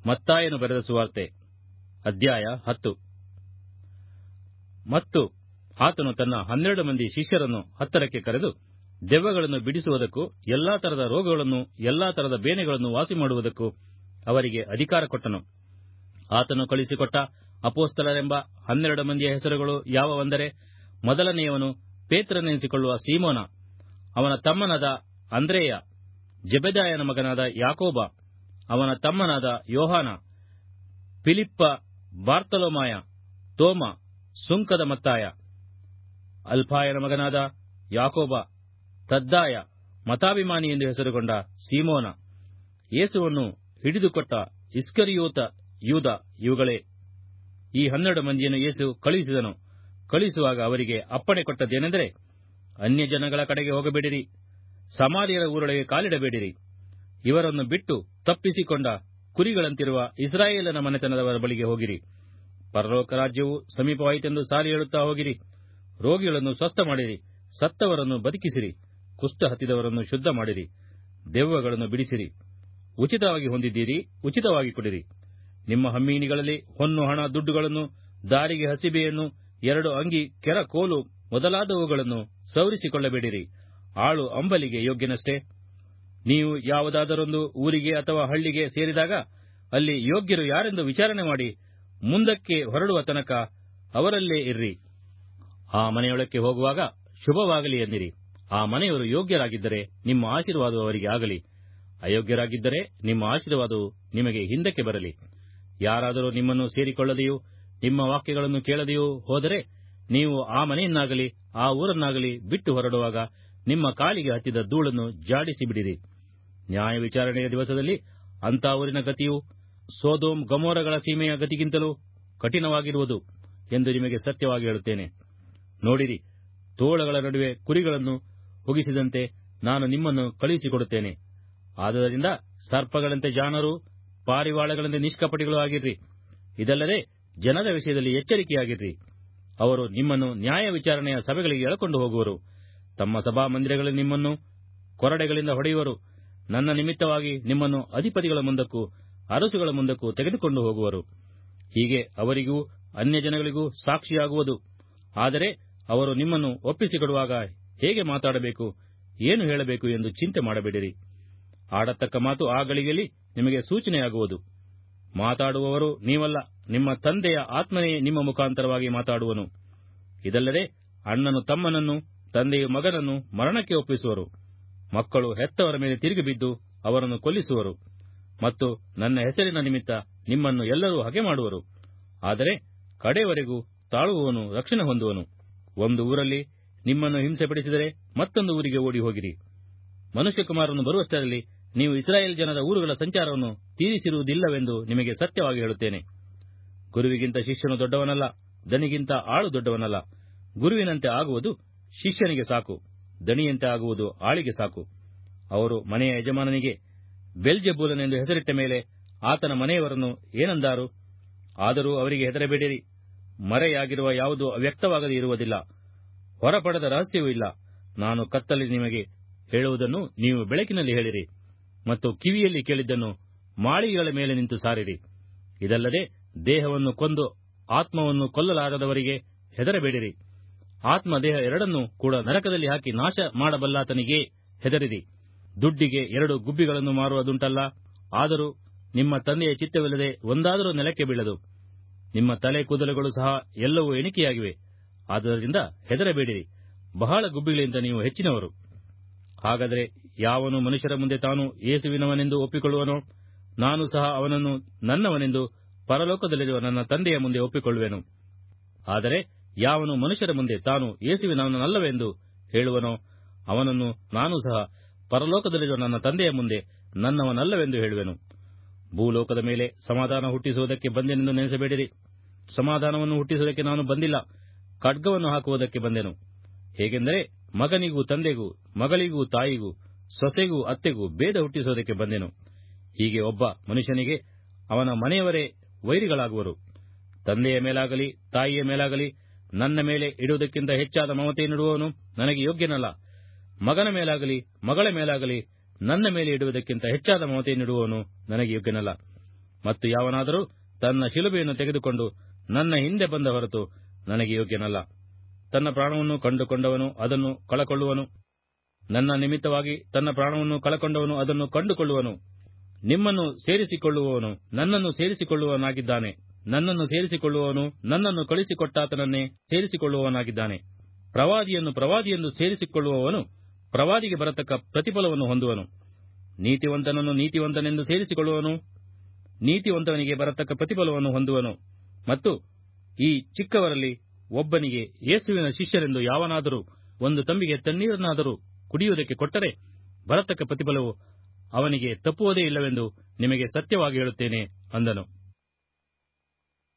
ಮತ್ತಾಯನು ಬರೆದ ಸುವಾರ್ತೆ ಅಧ್ಯಾಯ 10. ಮತ್ತು ಆತನು ತನ್ನ 12 ಮಂದಿ ಶಿಷ್ಯರನ್ನು ಹತ್ತರಕ್ಕೆ ಕರೆದು, ದೆವ್ವಗಳನ್ನು ಬಿಡಿಸುವುದಕ್ಕೂ ಎಲ್ಲಾ ತರದ ರೋಗಗಳನ್ನು ಎಲ್ಲಾ ತರದ ಬೇನೆಗಳನ್ನು ವಾಸಿಮಾಡುವುದಕ್ಕೂ ಅವರಿಗೆ ಅಧಿಕಾರ ಕೊಟ್ಟನು. ಆತನು ಕಳಿಸಿಕೊಟ್ಟ ಅಪೊಸ್ತಲರೆಂಬ 12 ಮಂದಿಯ ಹೆಸರುಗಳು ಯಾವವೆಂದರೆ, ಮೊದಲನೆಯವನು ಪೇತ್ರನೆನಿಸಿಕೊಳ್ಳುವ ಸೀಮೋನ, ಅವನ ತಮ್ಮನಾದ ಅಂದ್ರೆಯ, ಜೆಬೆದಾಯನ ಮಗನಾದ ಯಾಕೋಬ, ಅವನ ತಮ್ಮನಾದ ಯೋಹಾನ, ಫಿಲಿಪ್ಪ, ಬಾರ್ತಲೋಮಾಯ, ತೋಮ, ಸುಂಕದ ಮತ್ತಾಯ, ಅಲ್ಫಾಯನ ಮಗನಾದ ಯಾಕೋಬ, ತದ್ದಾಯ, ಮತಾಭಿಮಾನಿ ಎಂದು ಹೆಸರುಗೊಂಡ ಸೀಮೋನ, ಯೇಸುವನ್ನು ಹಿಡಿದುಕೊಟ್ಟ ಇಸ್ಕರಿಯೋತ ಯೂದ. ಇವುಗಳೇ. ಈ 12 ಮಂದಿಯನ್ನು ಯೇಸು ಕಳುಹಿಸಿದನು. ಕಳುಹಿಸುವಾಗ ಅವರಿಗೆ ಅಪ್ಪಣೆ ಕೊಟ್ಟದ್ದೇನೆಂದರೆ, ಅನ್ಯಜನಗಳ ಕಡೆಗೆ ಹೋಗಬೇಡಿರಿ, ಸಮಾರ್ಯರ ಊರೊಳಗೆ ಕಾಲಿಡಬೇಡಿರಿ. ಇವರನ್ನು ಬಿಟ್ಟು ತಪ್ಪಿಸಿಕೊಂಡ ಕುರಿಗಳಂತಿರುವ ಇಸ್ರಾಯೇಲನ ಮನೆತನದವರ ಬಳಿಗೆ ಹೋಗಿರಿ. ಪರಲೋಕ ರಾಜ್ಯವು ಸಮೀಪವಾಯಿತೆಂದು ಸಾರಿ ಹೇಳುತ್ತಾ ಹೋಗಿರಿ. ರೋಗಿಗಳನ್ನು ಸ್ವಸ್ಥ ಮಾಡಿರಿ, ಸತ್ತವರನ್ನು ಬದುಕಿಸಿರಿ, ಕುಷ್ಠ ಹತ್ತಿದವರನ್ನು ಶುದ್ಧ ಮಾಡಿರಿ, ದೆವ್ವಗಳನ್ನು ಬಿಡಿಸಿರಿ. ಉಚಿತವಾಗಿ ಹೊಂದಿದ್ದೀರಿ, ಉಚಿತವಾಗಿ ಕೊಡಿರಿ. ನಿಮ್ಮ ಹಮ್ಮೀನಿಗಳಲ್ಲಿ ಹೊನ್ನು, ಹಣ, ದುಡ್ಡುಗಳನ್ನು, ದಾರಿಗೆ ಹಸಿಬೆಯನ್ನು, 2 ಅಂಗಿ, ಕೆರ ಕೋಲು ಮೊದಲಾದವುಗಳನ್ನು ಸವರಿಸಿಕೊಳ್ಳಬೇಡಿರಿ. ಆಳು ಅಂಬಲಿಗೆ ಯೋಗ್ಯನಷ್ಟೇ. ನೀವು ಯಾವುದಾದರೊಂದು ಊರಿಗೆ ಅಥವಾ ಹಳ್ಳಿಗೆ ಸೇರಿದಾಗ ಅಲ್ಲಿ ಯೋಗ್ಯರು ಯಾರೆಂದು ವಿಚಾರಣೆ ಮಾಡಿ ಮುಂದಕ್ಕೆ ಹೊರಡುವ ತನಕ ಅವರಲ್ಲೇ ಇರ್ರಿ. ಆ ಮನೆಯೊಳಕ್ಕೆ ಹೋಗುವಾಗ ಶುಭವಾಗಲಿ ಎಂದಿರಿ. ಆ ಮನೆಯವರು ಯೋಗ್ಯರಾಗಿದ್ದರೆ ನಿಮ್ಮ ಆಶೀರ್ವಾದವು ಅವರಿಗೆ ಆಗಲಿ, ಅಯೋಗ್ಯರಾಗಿದ್ದರೆ ನಿಮ್ಮ ಆಶೀರ್ವಾದವು ನಿಮಗೆ ಹಿಂದಕ್ಕೆ ಬರಲಿ. ಯಾರಾದರೂ ನಿಮ್ಮನ್ನು ಸೇರಿಕೊಳ್ಳದೆಯೂ ನಿಮ್ಮ ವಾಕ್ಯಗಳನ್ನು ಕೇಳದೆಯೂ ಹೋದರೆ, ನೀವು ಆ ಮನೆಯನ್ನಾಗಲಿ ಆ ಊರನ್ನಾಗಲಿ ಬಿಟ್ಟು ಹೊರಡುವಾಗ ನಿಮ್ಮ ಕಾಲಿಗೆ ಹತ್ತಿದ ಧೂಳನ್ನು ಜಾಡಿಸಿ ಬಿಡಿರಿ. ನ್ಯಾಯ ವಿಚಾರಣೆಯ ದಿವಸದಲ್ಲಿ ಅಂಥ ಊರಿನ ಗತಿಯು ಸೊದೋಮ್ ಗೊಮೋರಗಳ ಸೀಮೆಯ ಗತಿಗಿಂತಲೂ ಕಠಿಣವಾಗಿರುವುದು ಎಂದು ನಿಮಗೆ ಸತ್ಯವಾಗಿ ಹೇಳುತ್ತೇನೆ. ನೋಡಿರಿ, ತೋಳಗಳ ನಡುವೆ ಕುರಿಗಳನ್ನು ಒಗಿಸಿದಂತೆ ನಾನು ನಿಮ್ಮನ್ನು ಕಳುಹಿಸಿಕೊಡುತ್ತೇನೆ. ಆದುದರಿಂದ ಸರ್ಪಗಳಂತೆ ಜಾಣರೂ ಪಾರಿವಾಳಗಳಂತೆ ನಿಷ್ಕಪಟಿಗಳೂ ಆಗಿರ್ರಿ. ಇದಲ್ಲದೆ ಜನರ ವಿಷಯದಲ್ಲಿ ಎಚ್ಚರಿಕೆಯಾಗಿರ್ರಿ. ಅವರು ನಿಮ್ಮನ್ನು ನ್ಯಾಯ ವಿಚಾರಣೆಯ ಸಭೆಗಳಿಗೆ ಎಳಕೊಂಡು ಹೋಗುವರು. ತಮ್ಮ ಸಭಾಮಂದಿರಗಳಲ್ಲಿ ನಿಮ್ಮನ್ನು ಕೊರಡೆಗಳಿಂದ ಹೊಡೆಯುವರು. ನನ್ನ ನಿಮಿತ್ತವಾಗಿ ನಿಮ್ಮನ್ನು ಅಧಿಪತಿಗಳ ಮುಂದಕ್ಕೂ ಅರಸುಗಳ ಮುಂದಕ್ಕೂ ತೆಗೆದುಕೊಂಡು ಹೋಗುವರು. ಹೀಗೆ ಅವರಿಗೂ ಅನ್ಯಜನಗಳಿಗೂ ಸಾಕ್ಷಿಯಾಗುವುದು. ಆದರೆ ಅವರು ನಿಮ್ಮನ್ನು ಒಪ್ಪಿಸಿಕೊಡುವಾಗ ಹೇಗೆ ಮಾತಾಡಬೇಕು, ಏನು ಹೇಳಬೇಕು ಎಂದು ಚಿಂತೆ ಮಾಡಬೇಡಿರಿ. ಆಡತಕ್ಕ ಮಾತು ಆ ಗಳಿಗೆಯಲ್ಲಿ ನಿಮಗೆ ಸೂಚನೆಯಾಗುವುದು. ಮಾತಾಡುವವರು ನೀವಲ್ಲ, ನಿಮ್ಮ ತಂದೆಯ ಆತ್ಮನೇ ನಿಮ್ಮ ಮುಖಾಂತರವಾಗಿ ಮಾತಾಡುವನು. ಇದಲ್ಲದೆ ಅಣ್ಣನು ತಮ್ಮನನ್ನು, ತಂದೆಯು ಮಗನನ್ನು ಮರಣಕ್ಕೆ ಒಪ್ಪಿಸುವರು. ಮಕ್ಕಳು ಹೆತ್ತವರ ಮೇಲೆ ತಿರುಗಿಬಿದ್ದು ಅವರನ್ನು ಕೊಲ್ಲಿಸುವರು. ಮತ್ತು ನನ್ನ ಹೆಸರಿನ ನಿಮಿತ್ತ ನಿಮ್ಮನ್ನು ಎಲ್ಲರೂ ಹಗೆ ಮಾಡುವರು. ಆದರೆ ಕಡೆಯವರೆಗೂ ತಾಳುವವನು ರಕ್ಷಣೆ ಹೊಂದುವನು. ಒಂದು ಊರಲ್ಲಿ ನಿಮ್ಮನ್ನು ಹಿಂಸೆಪಡಿಸಿದರೆ ಮತ್ತೊಂದು ಊರಿಗೆ ಓಡಿ ಹೋಗಿರಿ. ಮನುಷ್ಯಕುಮಾರನು ಬರುವಷ್ಟರಲ್ಲಿ ನೀವು ಇಸ್ರಾಯೇಲ್ ಜನರ ಊರುಗಳ ಸಂಚಾರವನ್ನು ತೀರಿಸಿರುವುದಿಲ್ಲವೆಂದು ನಿಮಗೆ ಸತ್ಯವಾಗಿ ಹೇಳುತ್ತೇನೆ. ಗುರುವಿಗಿಂತ ಶಿಷ್ಯನು ದೊಡ್ಡವನಲ್ಲ, ದಣಿಗಿಂತ ಆಳು ದೊಡ್ಡವನಲ್ಲ. ಗುರುವಿನಂತೆ ಆಗುವುದು ಶಿಷ್ಯನಿಗೆ ಸಾಕು, ದಣಿಯಂತೆ ಆಗುವುದು ಆಳಿಗೆ ಸಾಕು. ಅವರು ಮನೆಯ ಯಜಮಾನನಿಗೆ ಬೆಲ್ಜೆಬೂಲನೆಂದು ಹೆಸರಿಟ್ಟ ಮೇಲೆ ಆತನ ಮನೆಯವರನ್ನು ಏನಂದಾರು? ಆದರೂ ಅವರಿಗೆ ಹೆದರಬೇಡಿರಿ. ಮರೆಯಾಗಿರುವ ಯಾವುದು ಅವ್ಯಕ್ತವಾಗದೇ ಇರುವುದಿಲ್ಲ, ಹೊರಪಡದ ರಹಸ್ಯವೂ ಇಲ್ಲ. ನಾನು ಕತ್ತಲ್ಲಿ ನಿಮಗೆ ಹೇಳುವುದನ್ನು ನೀವು ಬೆಳಕಿನಲ್ಲಿ ಹೇಳಿರಿ, ಮತ್ತು ಕಿವಿಯಲ್ಲಿ ಕೇಳಿದ್ದನ್ನು ಮಾಳಿಗೆಗಳ ಮೇಲೆ ನಿಂತು ಸಾರಿರಿ. ಇದಲ್ಲದೆ ದೇಹವನ್ನು ಕೊಂದು ಆತ್ಮವನ್ನು ಕೊಲ್ಲಲಾರದವರಿಗೆ ಹೆದರಬೇಡಿರಿ. ಆತ್ಮ ದೇಹ ಎರಡನ್ನೂ ಕೂಡ ನರಕದಲ್ಲಿ ಹಾಕಿ ನಾಶ ಮಾಡಬಲ್ಲಾತನಿಗೆ ಹೆದರಿರಿ. ದುಡ್ಡಿಗೆ 2 ಗುಬ್ಬಿಗಳನ್ನು ಮಾರುವುದುಂಟಲ್ಲ, ಆದರೂ ನಿಮ್ಮ ತಂದೆಯ ಚಿತ್ತವಿಲ್ಲದೆ ಒಂದಾದರೂ ನೆಲಕ್ಕೆ ಬೀಳದು. ನಿಮ್ಮ ತಲೆ ಕೂದಲುಗಳು ಸಹ ಎಲ್ಲವೂ ಎಣಿಕೆಯಾಗಿವೆ. ಆದ್ದರಿಂದ ಹೆದರಬೇಡಿರಿ, ಬಹಳ ಗುಬ್ಬಿಗಳಿಂದ ನೀವು ಹೆಚ್ಚಿನವರು. ಹಾಗಾದರೆ ಯಾವನು ಮನುಷ್ಯರ ಮುಂದೆ ತಾನು ಯೇಸುವಿನವನೆಂದು ಒಪ್ಪಿಕೊಳ್ಳುವನೋ, ನಾನು ಸಹ ಅವನನ್ನು ನನ್ನವನೆಂದು ಪರಲೋಕದಲ್ಲಿರುವ ನನ್ನ ತಂದೆಯ ಮುಂದೆ ಒಪ್ಪಿಕೊಳ್ಳುವೆನು. ಆದರೆ ಯಾವನು ಮನುಷ್ಯರ ಮುಂದೆ ತಾನು ಯೇಸುವಿನವನಲ್ಲವೆಂದು ಹೇಳುವನೋ, ಅವನನ್ನು ನಾನು ಸಹ ಪರಲೋಕದಲ್ಲಿರುವ ನನ್ನ ತಂದೆಯ ಮುಂದೆ ನನ್ನವನಲ್ಲವೆಂದು ಹೇಳುವೆನು. ಭೂಲೋಕದ ಮೇಲೆ ಸಮಾಧಾನ ಹುಟ್ಟಿಸುವುದಕ್ಕೆ ಬಂದೆನೆಂದು ನೆನೆಸಬೇಡಿರಿ. ಸಮಾಧಾನವನ್ನು ಹುಟ್ಟಿಸುವುದಕ್ಕೆ ನಾನು ಬಂದಿಲ್ಲ, ಖಡ್ಗವನ್ನು ಹಾಕುವುದಕ್ಕೆ ಬಂದೆನು. ಹೇಗೆಂದರೆ ಮಗನಿಗೂ ತಂದೆಗೂ, ಮಗಳಿಗೂ ತಾಯಿಗೂ, ಸೊಸೆಗೂ ಅತ್ತೆಗೂ ಭೇದ ಹುಟ್ಟಿಸುವುದಕ್ಕೆ ಬಂದೆನು. ಹೀಗೆ ಒಬ್ಬ ಮನುಷ್ಯನಿಗೆ ಅವನ ಮನೆಯವರೇ ವೈರಿಗಳಾಗುವರು. ತಂದೆಯ ಮೇಲಾಗಲಿ ತಾಯಿಯ ಮೇಲಾಗಲಿ ನನ್ನ ಮೇಲೆ ಇಡುವುದಕ್ಕಿಂತ ಹೆಚ್ಚಾದ ಮಮತೆಯನ್ನಿಡುವವನು ನನಗೆ ಯೋಗ್ಯನಲ್ಲ. ಮಗನ ಮೇಲಾಗಲಿ ಮಗಳ ಮೇಲಾಗಲಿ ನನ್ನ ಮೇಲೆ ಇಡುವುದಕ್ಕಿಂತ ಹೆಚ್ಚಾದ ಮಮತೆಯನ್ನಿಡುವವನು ನನಗೆ ಯೋಗ್ಯನಲ್ಲ. ಮತ್ತು ಯಾವನಾದರೂ ತನ್ನ ಶಿಲುಬೆಯನ್ನು ತೆಗೆದುಕೊಂಡು ನನ್ನ ಹಿಂದೆ ಬಂದ ಹೊರತು ನನಗೆ ಯೋಗ್ಯನಲ್ಲ. ತನ್ನ ಪ್ರಾಣವನ್ನು ಕಂಡುಕೊಂಡವನು ಅದನ್ನು ಕಳಕೊಳ್ಳುವನು. ನನ್ನ ನಿಮಿತ್ತವಾಗಿ ತನ್ನ ಪ್ರಾಣವನ್ನು ಕಳಕೊಂಡವನು ಅದನ್ನು ಕಂಡುಕೊಳ್ಳುವನು. ನಿಮ್ಮನ್ನು ಸೇರಿಸಿಕೊಳ್ಳುವವನು ನನ್ನನ್ನು ಸೇರಿಸಿಕೊಳ್ಳುವವನಾಗಿದ್ದಾನೆ. ನನ್ನನ್ನು ಸೇರಿಸಿಕೊಳ್ಳುವವನು ನನ್ನನ್ನು ಕಳುಹಿಸಿಕೊಟ್ಟಾತನನ್ನೇ ಸೇರಿಸಿಕೊಳ್ಳುವವನಾಗಿದ್ದಾನೆ. ಪ್ರವಾದಿಯನ್ನು ಪ್ರವಾದಿಯೆಂದು ಸೇರಿಸಿಕೊಳ್ಳುವವನು ಪ್ರವಾದಿಗೆ ಬರತಕ್ಕ ಪ್ರತಿಫಲವನ್ನು ಹೊಂದುವನು. ನೀತಿವಂತನನ್ನು ನೀತಿವಂತನೆಂದು ಸೇರಿಸಿಕೊಳ್ಳುವವನು ನೀತಿವಂತನಿಗೆ ಬರತಕ್ಕ ಪ್ರತಿಫಲವನ್ನು ಹೊಂದುವನು. ಮತ್ತು ಈ ಚಿಕ್ಕವರಲ್ಲಿ ಒಬ್ಬನಿಗೆ ಯೇಸುವಿನ ಶಿಷ್ಯರೆಂದು ಯಾವನಾದರೂ ಒಂದು ತಂಬಿಗೆ ತಣ್ಣೀರನ್ನಾದರೂ ಕುಡಿಯುವುದಕ್ಕೆ ಕೊಟ್ಟರೆ ಬರತಕ್ಕ ಪ್ರತಿಫಲವು ಅವನಿಗೆ ತಪ್ಪುವುದೇ ಇಲ್ಲವೆಂದು ನಿಮಗೆ ಸತ್ಯವಾಗಿ ಹೇಳುತ್ತೇನೆ ಅಂದನು.